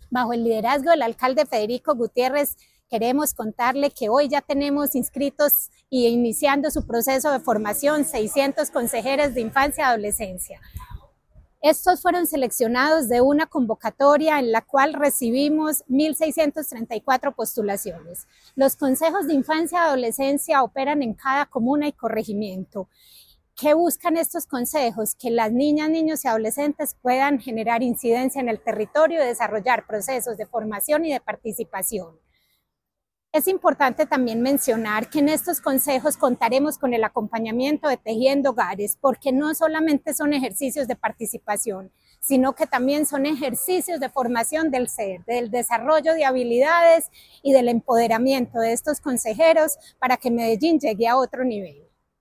Bajo el liderazgo del alcalde Federico Gutiérrez, queremos contarle que hoy ya tenemos inscritos y iniciando su proceso de formación 600 consejeros de infancia y adolescencia. Estos fueron seleccionados de una convocatoria en la cual recibimos 1.634 postulaciones. Los consejos de infancia y adolescencia operan en cada comuna y corregimiento. ¿Qué buscan estos consejos? Que las niñas, niños y adolescentes puedan generar incidencia en el territorio y desarrollar procesos de formación y de participación. Es importante también mencionar que en estos consejos contaremos con el acompañamiento de Tejiendo Hogares, porque no solamente son ejercicios de participación, sino que también son ejercicios de formación del ser, del desarrollo de habilidades y del empoderamiento de estos consejeros para que Medellín llegue a otro nivel.